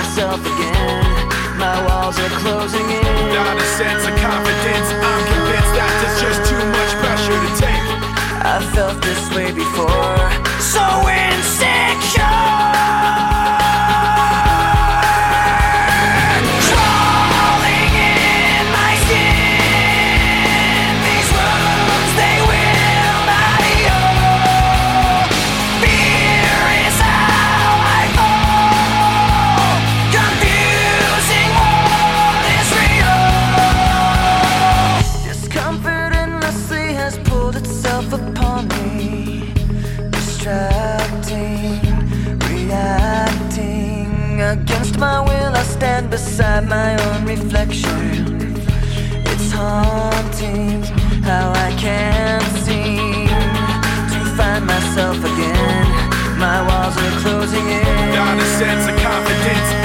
myself again. My walls are closing in. Not a sense of confidence. I'm convinced that there's just too much pressure to take. I felt this way before, so insecure. Crawling in my skin. These wounds, they will not heal. Fear is how I fall. Confusing what is real. Discomfort endlessly has pulled itself upon me. Distracting, reacting. Against my will, I stand beside my own reflection. It's haunting how I can't seem to find myself again. My walls are closing in. Not a sense of confidence.